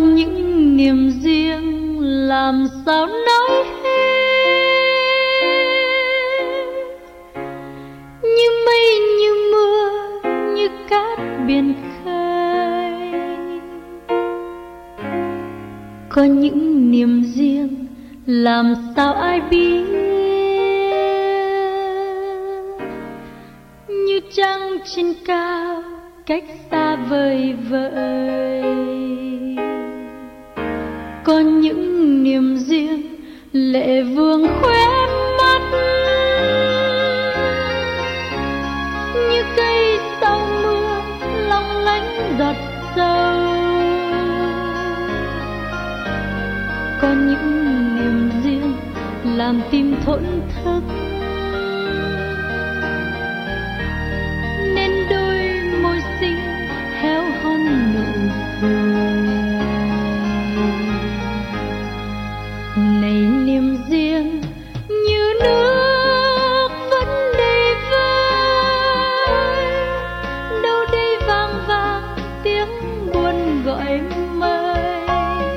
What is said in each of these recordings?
những niềm riêng làm sao nói hết, như mây như mưa như cát biển khơi. Có những niềm riêng làm sao ai biết, như trăng trên cao cách xa vời vợi. Có những niềm riêng lệ vương khóe mắt, như cây sau mưa long lánh giọt sâu. Có những niềm riêng làm tim thổn thức, nên đôi môi xinh héo hon nụ cười. Này niềm riêng như nước vẫn đầy vơi, đâu đây vang vang tiếng buồn gọi mời.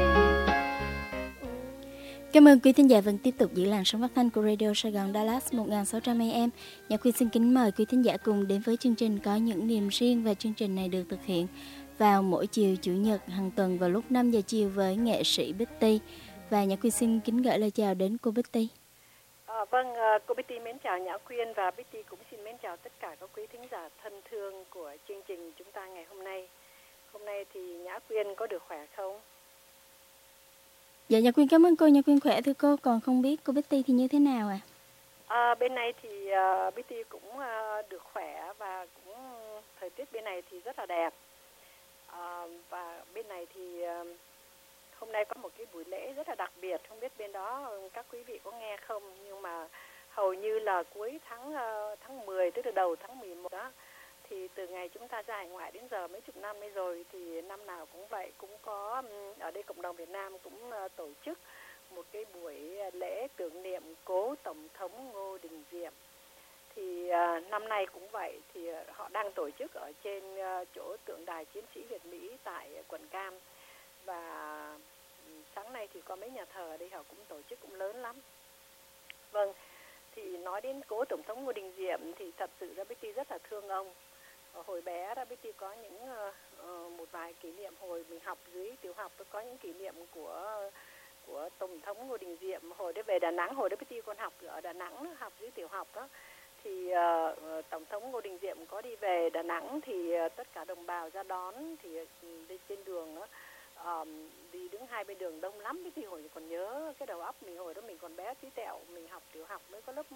Cảm ơn quý thính giả vẫn tiếp tục giữ làn sóng phát thanh của Radio Sài Gòn Dallas 1600 AM. Nhạc Quyên xin kính mời quý thính giả cùng đến với chương trình Có những niềm riêng, và chương trình này được thực hiện vào mỗi chiều Chủ nhật hàng tuần vào lúc 5 giờ chiều với nghệ sĩ Betty. Và Nhã Quyên xin kính gửi lời chào đến cô Betty. Vâng, cô Betty mến chào Nhã Quyên, và Betty cũng xin mến chào tất cả các quý thính giả thân thương của chương trình chúng ta ngày hôm nay. Hôm nay thì Nhã Quyên có được khỏe không? Dạ, Nhã Quyên cảm ơn cô. Nhã Quyên khỏe thưa cô, còn không biết cô Betty thì như thế nào ạ? Bên này thì Betty cũng được khỏe, và cũng thời tiết bên này thì rất là đẹp. Và bên này thì hôm nay có một cái buổi lễ rất là đặc biệt, không biết bên đó các quý vị có nghe không, nhưng mà hầu như là cuối tháng 10 tức là đầu tháng 11 đó, thì từ ngày chúng ta ra hải ngoại đến giờ mấy chục năm nay rồi, thì năm nào cũng vậy, cũng có ở đây cộng đồng Việt Nam cũng tổ chức một cái buổi lễ tưởng niệm cố Tổng thống Ngô Đình Diệm. Thì năm nay cũng vậy, thì họ đang tổ chức ở trên chỗ tượng đài chiến sĩ Việt Mỹ tại quận Cam. Và sáng nay thì có mấy nhà thờ ở đây họ cũng tổ chức cũng lớn lắm. Vâng, thì nói đến cố Tổng thống Ngô Đình Diệm thì thật sự ra Betty rất là thương ông. Hồi bé ra Betty có những một vài kỷ niệm hồi mình học dưới tiểu học, tôi có những kỷ niệm của Tổng thống Ngô Đình Diệm. Hồi đấy về Đà Nẵng, hồi đấy Betty còn học ở Đà Nẵng, học dưới tiểu học đó. Thì Tổng thống Ngô Đình Diệm có đi về Đà Nẵng thì tất cả đồng bào ra đón, thì đi trên đường đó, đi đứng hai bên đường đông lắm. Betty hồi còn nhớ cái đầu óc mình, hồi đó mình còn bé tí tẹo, mình học tiểu học mới có lớp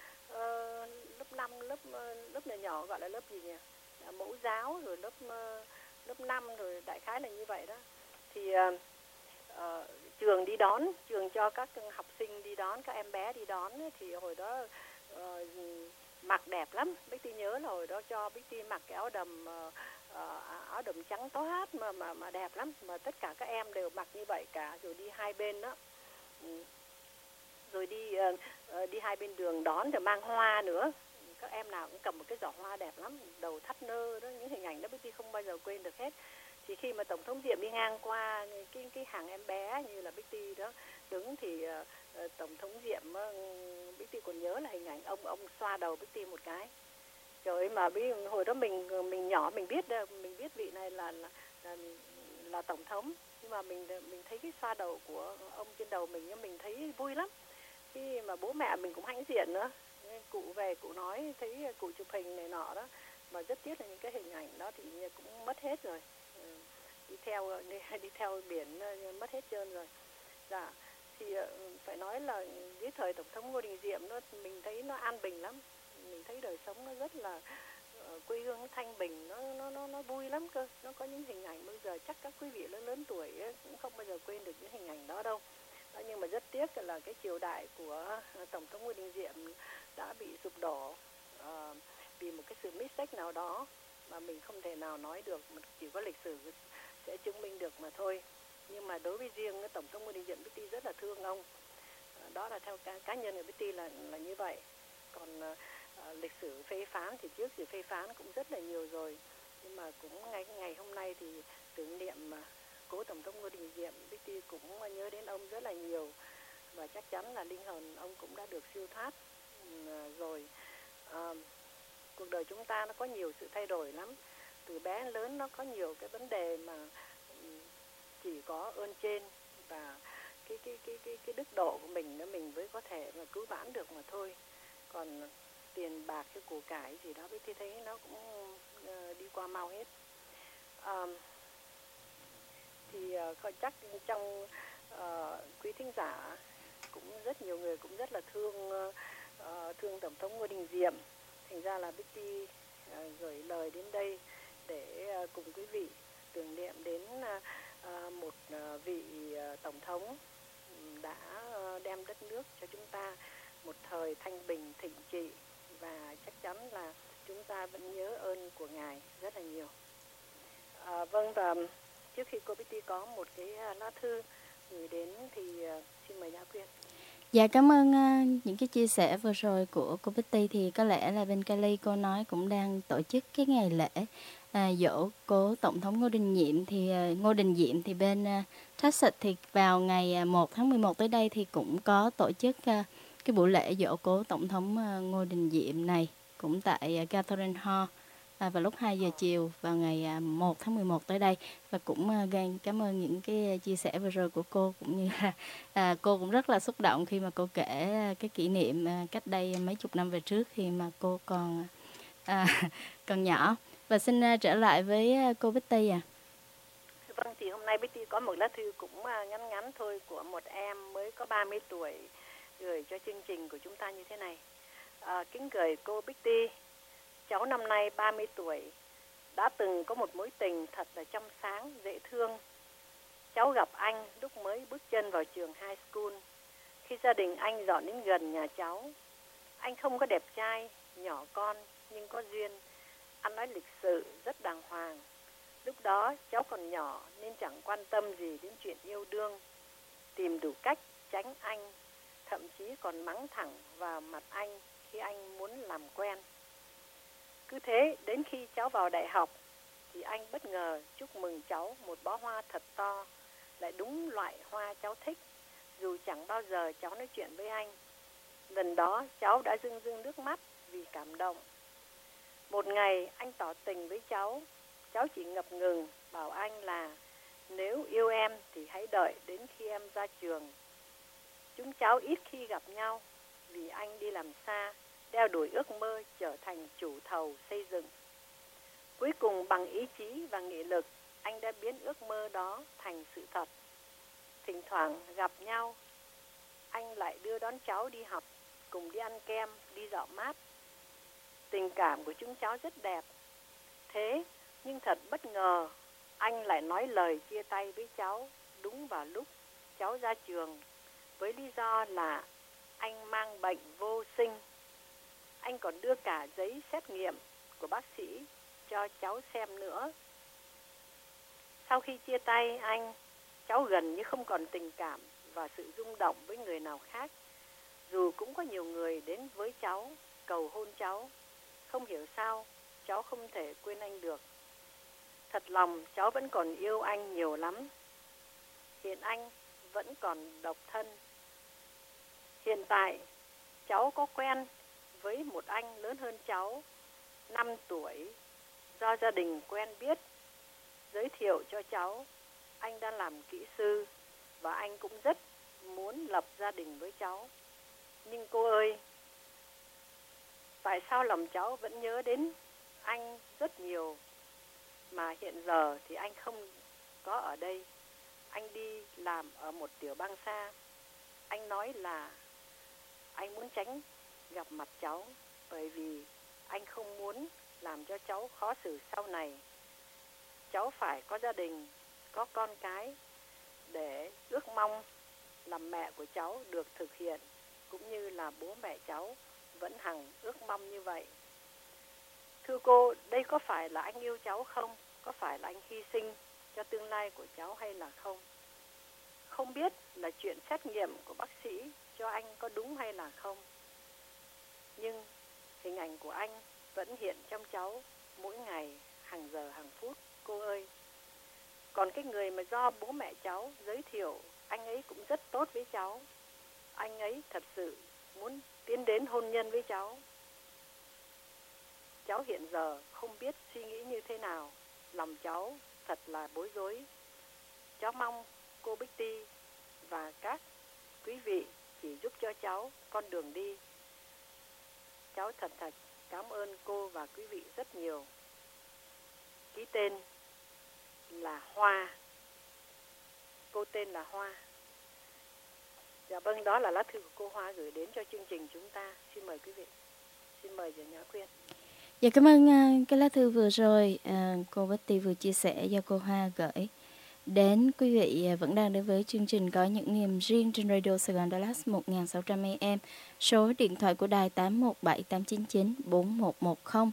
5, lớp nhỏ nhỏ gọi là lớp gì nhỉ, mẫu giáo, rồi lớp 5, rồi đại khái là như vậy đó. Thì trường đi đón, trường cho các học sinh đi đón, các em bé đi đón, thì hồi đó mặc đẹp lắm. Betty nhớ là hồi đó cho Betty mặc cái áo đầm trắng toát mà đẹp lắm, mà tất cả các em đều mặc như vậy cả, rồi đi hai bên đó, rồi đi hai bên đường đón, rồi mang hoa nữa. Các em nào cũng cầm một cái giỏ hoa đẹp lắm, đầu thắt nơ đó, những hình ảnh đó Betty không bao giờ quên được hết. Thì khi mà Tổng thống Diệm đi ngang qua cái hàng em bé như là Betty đó đứng, thì Tổng thống Diệm Betty còn nhớ là hình ảnh ông xoa đầu Betty một cái. Trời ơi, mà hồi đó mình nhỏ, mình biết vị này là tổng thống, nhưng mà mình thấy cái xoa đầu của ông trên đầu mình thấy vui lắm. Khi mà bố mẹ mình cũng hãnh diện nữa, cụ về cụ nói thấy cụ chụp hình này nọ đó, mà rất tiếc là những cái hình ảnh đó thì cũng mất hết rồi, đi theo biển mất hết trơn rồi. Dạ, thì phải nói là dưới thời Tổng thống Ngô Đình Diệm mình thấy nó an bình lắm, mình thấy đời sống nó rất là quê hương nó thanh bình, nó vui lắm cơ. Nó có những hình ảnh bây giờ chắc các quý vị lớn tuổi cũng không bao giờ quên được những hình ảnh đó đâu. Nhưng mà rất tiếc là cái triều đại của Tổng thống Ngô Đình Diệm đã bị sụp đổ vì một cái sự mistake nào đó mà mình không thể nào nói được, chỉ có lịch sử sẽ chứng minh được mà thôi. Nhưng mà đối với riêng Tổng thống Ngô Đình Diệm, Betty rất là thương ông. Đó là theo cá nhân của Betty là như vậy. Còn lịch sử phê phán thì trước thì phê phán cũng rất là nhiều rồi, nhưng mà cũng ngày hôm nay thì tưởng niệm cố Tổng thống Ngô Đình Diệm, Betty cũng nhớ đến ông rất là nhiều, và chắc chắn là linh hồn ông cũng đã được siêu thoát rồi. Cuộc đời chúng ta nó có nhiều sự thay đổi lắm, từ bé đến lớn nó có nhiều cái vấn đề mà chỉ có ơn trên và cái đức độ của mình mình mới có thể mà cứu vãn được mà thôi. Còn tiền bạc cái của cải gì đó Betty thấy nó cũng đi qua mau hết. Thì chắc trong quý thính giả cũng rất nhiều người cũng rất là thương Tổng thống Ngô Đình Diệm. Thành ra là Betty gửi lời đến đây để cùng quý vị tưởng niệm đến một vị Tổng thống đã đem đất nước cho chúng ta một thời thanh bình thịnh trị, và chắc chắn là chúng ta vẫn nhớ ơn của Ngài rất là nhiều. Vâng, và trước khi cô Betty có một cái lá thư gửi đến thì xin mời Nhã Quyên. Dạ, cảm ơn những cái chia sẻ vừa rồi của cô Betty. Thì có lẽ là bên Cali cô nói cũng đang tổ chức cái ngày lễ giỗ cố Tổng thống Ngô Đình Diệm thì bên Texas thì vào ngày 1 tháng 11 tới đây thì cũng có tổ chức cái buổi lễ giỗ cố Tổng thống Ngô Đình Diệm này cũng tại Gathering Hall vào lúc 2 giờ chiều vào ngày 1 tháng 11 tới đây. Và cũng cảm ơn những cái chia sẻ vừa rồi của cô, cũng như là cô cũng rất là xúc động khi mà cô kể cái kỷ niệm cách đây mấy chục năm về trước khi mà cô còn nhỏ. Và xin trở lại với cô Betty ạ. Vâng, thì hôm nay Betty có một lá thư cũng ngắn ngắn thôi của một em mới có 30 tuổi gửi cho chương trình của chúng ta như thế này. Kính gửi cô Betty, cháu năm nay 30 tuổi, đã từng có một mối tình thật là trong sáng, dễ thương. Cháu gặp anh lúc mới bước chân vào trường high school, khi gia đình anh dọn đến gần nhà cháu. Anh không có đẹp trai, nhỏ con, nhưng có duyên. Anh nói lịch sự, rất đàng hoàng. Lúc đó cháu còn nhỏ nên chẳng quan tâm gì đến chuyện yêu đương, tìm đủ cách tránh anh, thậm chí còn mắng thẳng vào mặt anh khi anh muốn làm quen. Cứ thế đến khi cháu vào đại học thì anh bất ngờ chúc mừng cháu một bó hoa thật to, lại đúng loại hoa cháu thích, dù chẳng bao giờ cháu nói chuyện với anh. Lần đó cháu đã rưng rưng nước mắt vì cảm động. Một ngày anh tỏ tình với cháu chỉ ngập ngừng bảo anh là nếu yêu em thì hãy đợi đến khi em ra trường. Chúng cháu ít khi gặp nhau vì anh đi làm xa, đeo đuổi ước mơ trở thành chủ thầu xây dựng. Cuối cùng bằng ý chí và nghị lực, anh đã biến ước mơ đó thành sự thật. Thỉnh thoảng gặp nhau, anh lại đưa đón cháu đi học, cùng đi ăn kem, đi dạo mát. Tình cảm của chúng cháu rất đẹp. Thế nhưng thật bất ngờ, anh lại nói lời chia tay với cháu đúng vào lúc cháu ra trường, với lý do là anh mang bệnh vô sinh. Anh còn đưa cả giấy xét nghiệm của bác sĩ cho cháu xem nữa. Sau khi chia tay anh, cháu gần như không còn tình cảm và sự rung động với người nào khác. Dù cũng có nhiều người đến với cháu, cầu hôn cháu, không hiểu sao cháu không thể quên anh được. Thật lòng cháu vẫn còn yêu anh nhiều lắm. Hiện anh vẫn còn độc thân. Hiện tại cháu có quen với một anh lớn hơn cháu 5 tuổi, do gia đình quen biết giới thiệu cho cháu. Anh đang làm kỹ sư và anh cũng rất muốn lập gia đình với cháu. Nhưng cô ơi, tại sao lòng cháu vẫn nhớ đến anh rất nhiều, mà hiện giờ thì anh không có ở đây. Anh đi làm ở một tiểu bang xa. Anh nói là anh muốn tránh gặp mặt cháu, bởi vì anh không muốn làm cho cháu khó xử sau này. Cháu phải có gia đình, có con cái, để ước mong làm mẹ của cháu được thực hiện, cũng như là bố mẹ cháu vẫn hằng ước mong như vậy. Thưa cô, đây có phải là anh yêu cháu không? Có phải là anh hy sinh cho tương lai của cháu hay là không? Không biết là chuyện xét nghiệm của bác sĩ cho anh có đúng hay là không. Nhưng hình ảnh của anh vẫn hiện trong cháu mỗi ngày, hàng giờ, hàng phút. Cô ơi, Còn cái người mà do bố mẹ cháu giới thiệu, anh ấy cũng rất tốt với cháu. Anh ấy thật sự muốn tiến đến hôn nhân với cháu. Cháu hiện giờ không biết suy nghĩ như thế nào. Lòng cháu thật là bối rối. Cháu mong cô Betty và các quý vị chỉ giúp cho cháu con đường đi. Cháu thật cảm ơn cô và quý vị rất nhiều. Ký tên là Hoa. Cô tên là Hoa. Dạ vâng, đó là lá thư của cô Hoa gửi đến cho chương trình chúng ta. Xin mời quý vị. Xin mời Diệu Nhã Quyên. Dạ cảm ơn cái lá thư vừa rồi cô Betty vừa chia sẻ do cô Hoa gửi đến quý vị vẫn đang đến với chương trình Có Những Niềm Riêng trên Radio Sài Gòn Dallas 1600 AM. Số điện thoại của đài 817-899-4110,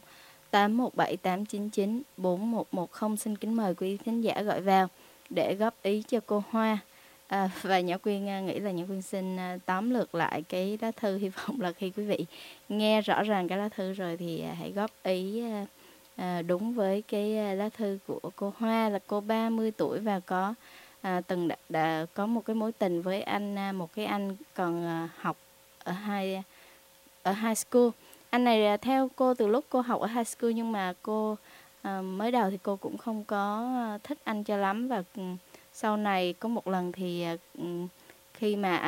817-899-4110. Xin kính mời quý thính giả gọi vào để góp ý cho cô Hoa. Và Nhã Quyên nghĩ là Nhã Quyên xin tóm lược lại cái lá thư. Hy vọng là khi quý vị nghe rõ ràng cái lá thư rồi thì hãy góp ý đúng với cái lá thư của cô Hoa, là cô 30 tuổi và có từng đã có một cái mối tình với anh, một cái anh còn học ở high school. Anh này theo cô từ lúc cô học ở high school, nhưng mà cô mới đầu thì cô cũng không có thích anh cho lắm. Và sau này có một lần thì khi mà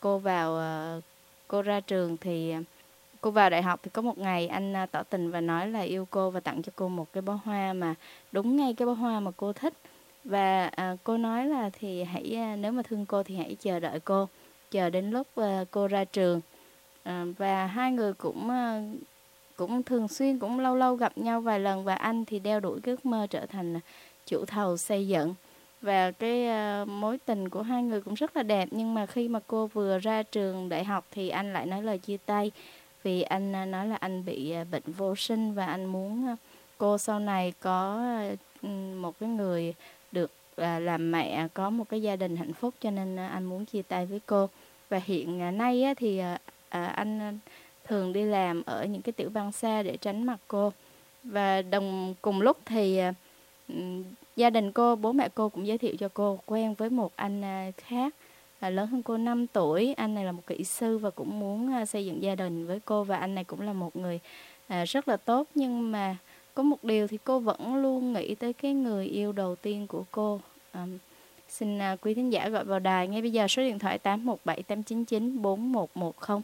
cô ra trường thì cô vào đại học, thì có một ngày anh tỏ tình và nói là yêu cô và tặng cho cô một cái bó hoa, mà đúng ngay cái bó hoa mà cô thích. Và cô nói là thì nếu mà thương cô thì hãy chờ đợi cô, chờ đến lúc cô ra trường. Và hai người cũng thường xuyên, cũng lâu lâu gặp nhau vài lần. Và anh thì đeo đuổi cái ước mơ trở thành chủ thầu xây dựng. Và cái mối tình của hai người cũng rất là đẹp. Nhưng mà khi mà cô vừa ra trường đại học thì anh lại nói lời chia tay. Vì anh nói là anh bị bệnh vô sinh và anh muốn cô sau này có một cái người được làm mẹ, có một cái gia đình hạnh phúc, cho nên anh muốn chia tay với cô. Và hiện nay thì anh thường đi làm ở những cái tiểu bang xa để tránh mặt cô. Và cùng lúc thì gia đình cô, bố mẹ cô cũng giới thiệu cho cô quen với một anh khác lớn hơn cô 5 tuổi. Anh này là một kỹ sư và cũng muốn xây dựng gia đình với cô. Và anh này cũng là một người rất là tốt. Nhưng mà có một điều thì cô vẫn luôn nghĩ tới cái người yêu đầu tiên của cô. Xin quý thính giả gọi vào đài ngay bây giờ, số điện thoại 817-899-4110,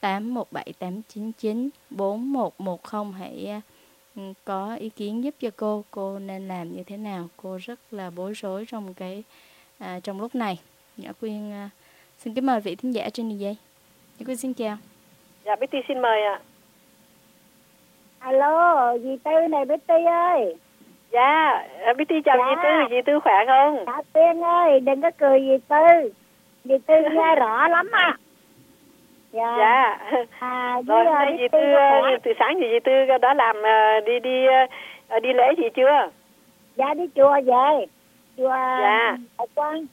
817-899-4110. Hãy có ý kiến giúp cho cô nên làm như thế nào. Cô rất là bối rối trong lúc này. Nhã Quyên xin kính mời vị thính giả trên đường dây. Nhã Quyên xin chào. Dạ Betty xin mời ạ. Alo, dì Tư này Betty ơi. Dạ, Betty chào dì Tư khỏe không? Dạ Tuyên ơi, đừng có cười dì Tư. Dì Tư nghe rõ lắm à. Dạ. Rồi hôm nay dì Tư từ sáng dì Tư đã làm đi lễ gì chưa? Dạ đi chùa về. Chùa Đại Quang.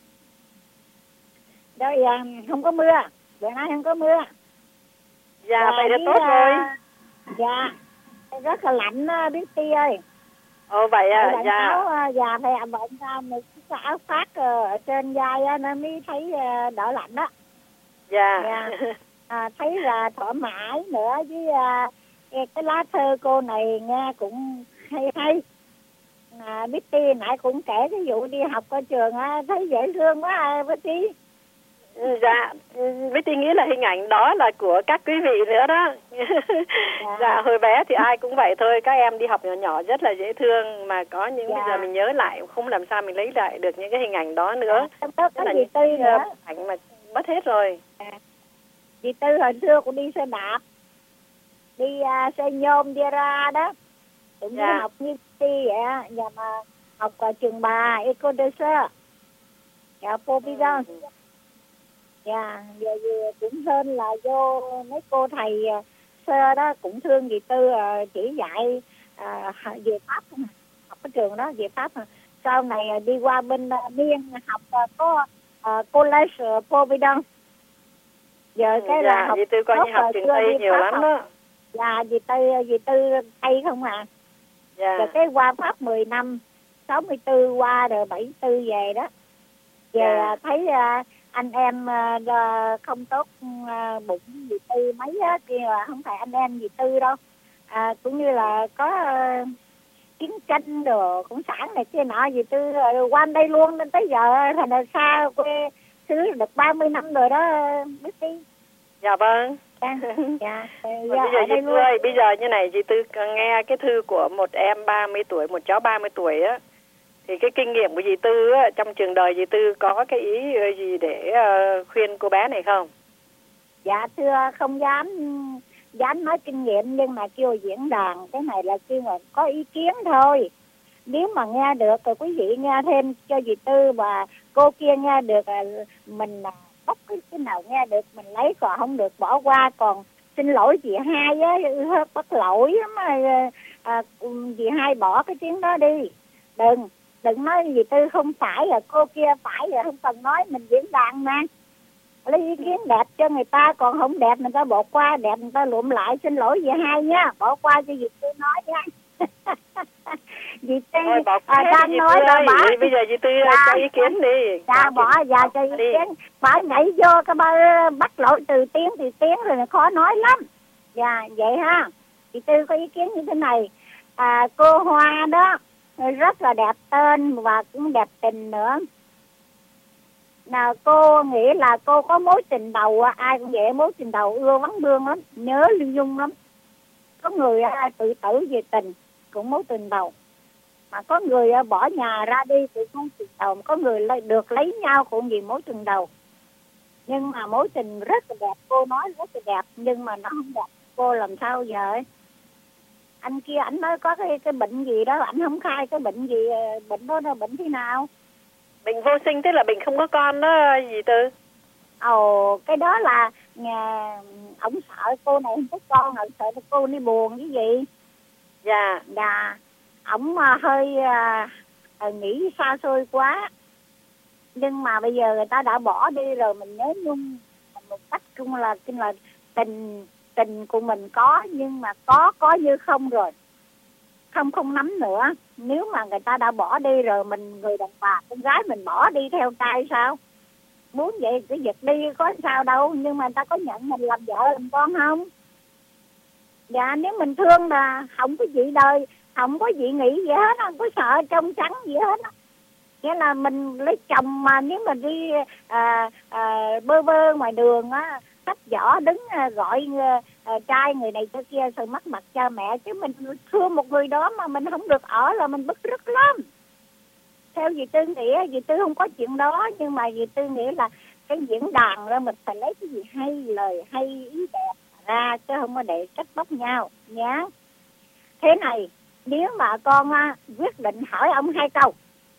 Rồi không có mưa. Bữa nay không có mưa. Dạ vậy là tốt rồi. Dạ. Rất là lạnh Betty ơi. Ồ vậy à, dạ. Dạ phải bận một cái áo khoác ở trên vai á, nó mới thấy đỡ lạnh đó. Dạ. Thấy là thoải mái nữa. Với cái lá thơ cô này nghe cũng hay. Betty nãy cũng kể cái vụ đi học ở trường á, thấy dễ thương quá Betty. Dạ, Betty nghĩ là hình ảnh đó là của các quý vị nữa đó. Dạ, hồi bé thì ai cũng vậy thôi. Các em đi học nhỏ nhỏ rất là dễ thương. Mà có những bây giờ mình nhớ lại không làm sao mình lấy lại được những cái hình ảnh đó nữa. Có gì Tư nữa. Ảnh mà mất hết rồi. Dì Tư hồi xưa cũng đi xe đạp, đi xe nhôm đi ra đó, cũng đi học như Betty vậy á. Và mà học ở trường Bà Ecodeser, Popidon. Dạ, giờ cũng hơn là vô mấy cô thầy sơ đó cũng thương dì Tư chỉ dạy về Pháp không, học ở trường đó về Pháp. Sau này đi qua bên Biên học có College Popidon. Giờ cái là học dì Tư coi như học trường Tây nhiều lắm đó. Dạ, dì Tư Tây không à. Rồi cái qua Pháp 10 năm 64 qua rồi 74 về đó. Về thấy anh em không tốt bụng dì Tư mấy á, kia không phải anh em dì Tư đâu. Cũng như là có chiến tranh đồ cũng sản này kia nọ dì Tư qua đây luôn, nên tới giờ thành ra xa quê xứ được 30 năm rồi đó biết đi. Dạ vâng. Dạ. Bây giờ như này dì Tư nghe cái thư của một em 30 tuổi, một cháu 30 tuổi á, thì cái kinh nghiệm của dì Tư á, trong trường đời dì Tư có cái ý gì để khuyên cô bé này không? Dạ thưa, không dám nói kinh nghiệm, nhưng mà kêu diễn đàn cái này là kêu mà có ý kiến thôi. Nếu mà nghe được rồi quý vị nghe thêm cho dì Tư, và cô kia nghe được mình bóc cái nào nghe được mình lấy, còn không được bỏ qua. Còn xin lỗi chị hai á, hơi bất lỗi mà dì hai bỏ cái tiếng đó đi. Đừng nói dì Tư không phải rồi cô kia phải rồi, không cần nói, mình diễn đàn mà. Lấy ý kiến đẹp cho người ta, còn không đẹp người ta bỏ qua, đẹp người ta lụm lại. Xin lỗi dì hai nha, bỏ qua cho dì Tư nói nha. Dì Tư đang nói là bỏ. Bây giờ dì Tư cho ý kiến đi. Dạ bỏ dạ cho ý kiến. Bỏ nhảy vô cái bắt lỗi từ tiếng rồi khó nói lắm. Dạ vậy ha. Dì Tư có ý kiến như thế này. Cô Hoa đó rất là đẹp tên và cũng đẹp tình nữa. Nào cô nghĩ là cô có mối tình đầu, ai cũng vậy, mối tình đầu ưa vắng bương lắm, nhớ Lưu Dung lắm. Có người tự tử về tình cũng mối tình đầu, mà có người bỏ nhà ra đi cũng mối tình đầu, có người được lấy nhau cũng vì mối tình đầu. Nhưng mà mối tình rất là đẹp, cô nói rất là đẹp, nhưng mà nó không đẹp. Cô làm sao giờ ấy? Anh kia ảnh nói có cái bệnh gì đó, ảnh không khai cái bệnh gì, bệnh đó là bệnh thế nào? Bệnh vô sinh, tức là bệnh không có con đó dì Tư. Cái đó là ổng sợ cô này không có con, ổng sợ cô đi buồn cái gì. Dạ. Dạ. Ổng hơi nghĩ xa xôi quá. Nhưng mà bây giờ người ta đã bỏ đi rồi, mình nhớ nhung một cách chung là tình của mình có, nhưng mà có như không rồi. Không nắm nữa. Nếu mà người ta đã bỏ đi rồi, mình người đàn bà con gái mình bỏ đi theo trai sao? Muốn vậy cứ giật đi có sao đâu, nhưng mà người ta có nhận mình làm vợ làm con không? Dạ nếu mình thương là không có gì đời, không có gì nghĩ gì hết, không có sợ trong trắng gì hết. Nghĩa là mình lấy chồng mà nếu mà đi bơ ngoài đường á, sách vỏ đứng gọi trai người này tới kia rồi mất mặt cha mẹ. Chứ mình thương một người đó mà mình không được ở là mình bức rứt lắm. Theo dì Tư nghĩ, dì Tư không có chuyện đó, nhưng mà dì Tư nghĩ là cái diễn đàn đó mình phải lấy cái gì hay, lời hay, ý đẹp ra, chứ không có để trách móc nhau nhá. Thế này, nếu mà con quyết định hỏi ông 2 câu,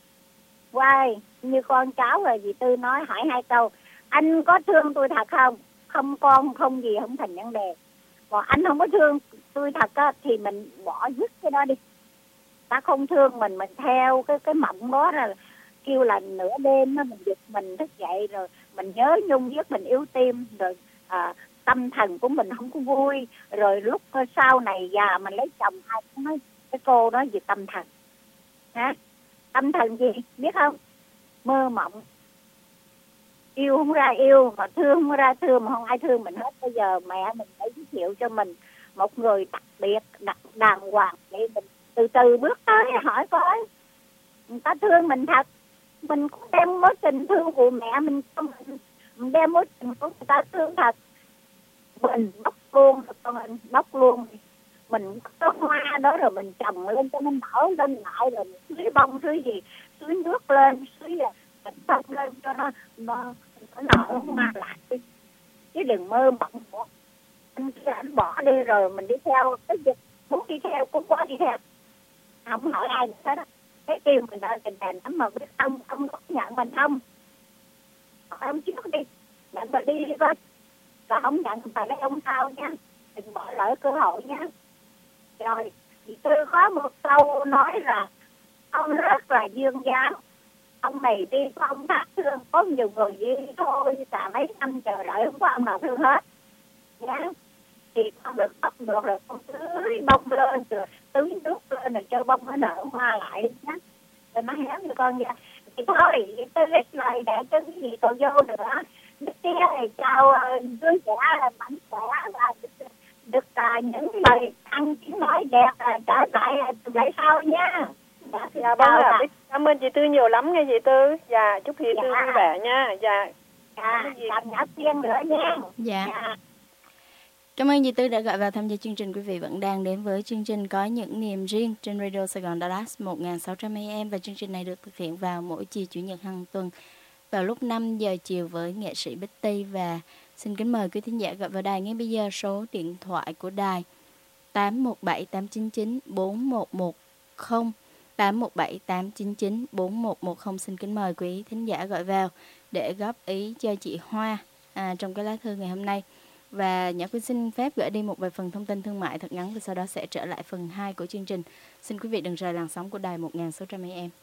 như con cháu rồi dì Tư nói, hỏi 2 câu. Anh có thương tôi thật không? Không con không gì không thành vấn đề. Còn anh không có thương tôi thật á, thì mình bỏ dứt cái đó đi. Ta không thương mình theo cái mộng đó là kêu là nửa đêm đó, mình giật mình thức dậy rồi mình nhớ nhung giấc, mình yếu tim rồi, tâm thần của mình không có vui. Rồi lúc sau này già mình lấy chồng, ai cũng nói cái cô đó về tâm thần. Tâm thần gì biết không? Mơ mộng. Yêu không ra yêu, mà thương không ra thương, mà không ai thương mình hết. Bây giờ mẹ mình phải giới thiệu cho mình một người đặc biệt, đàng hoàng để mình từ từ bước tới hỏi coi người ta thương mình thật. Mình cũng đem mối tình thương của mẹ mình cho mình đem mối tình của người ta thương thật. Mình bóc luôn mình có hoa đó rồi mình trồng lên cho nó nở lên lại, rồi mình tưới bông tưới gì, tưới nước lên, tưới mình bông lên cho nó nở hoa lại. Chứ đừng mơ mộng nữa. Anh bỏ đi rồi mình đi theo cái dịch, muốn đi theo cũng có đi theo, không hỏi ai nữa đó. Cái kêu mình đã tình đèn lắm mà biết ông có nhận mình không? Hỏi ông trước đi, nhận mình đi coi. Rồi không nhận phải lấy ông sao nha, đừng bỏ lỡ cơ hội nha. Rồi thì tôi có một câu nói là ông rất là dương dáng. Ông này đi có ông thác thương, có nhiều người đi thôi, cả mấy năm chờ đợi không có ông nào thương hết. Nhá. Thì con được ấp được rồi, con tưới bông lên rồi tưới nước lên rồi cho bông nó nở hoa lại nhá. rồi má héo cho con vậy. Thì thôi, tôi ít lời để cái gì còn vô nữa. Đức Tía thì chào đứa trẻ mạnh khỏe và được những lời ăn tiếng nói đẹp trở lại sau nha. Dạ vâng ạ. Cảm ơn chị Tư nhiều lắm nghe chị Tư. Dạ, chúc chị Tư vui vẻ nha. Dạ. Cảm Nhã Tiên nữa nha. Dạ. Cảm ơn chị Tư đã gọi vào tham gia chương trình. Quý vị vẫn đang đến với chương trình Có Những Niềm Riêng trên Radio Sài Gòn Dallas 1600 AM, và chương trình này được thực hiện vào mỗi chiều Chủ nhật hàng tuần vào lúc 5 giờ chiều với nghệ sĩ Bích Ti. Và xin kính mời quý thính giả gọi vào đài ngay bây giờ. Số điện thoại của đài 817 899 4110, 817 899 4110. Xin kính mời quý thính giả gọi vào để góp ý cho chị Hoa trong cái lá thư ngày hôm nay. Và Nhã Quyên xin phép gửi đi một vài phần thông tin thương mại thật ngắn, và sau đó sẽ trở lại phần 2 của chương trình. Xin quý vị đừng rời làn sóng của đài 1600 AM.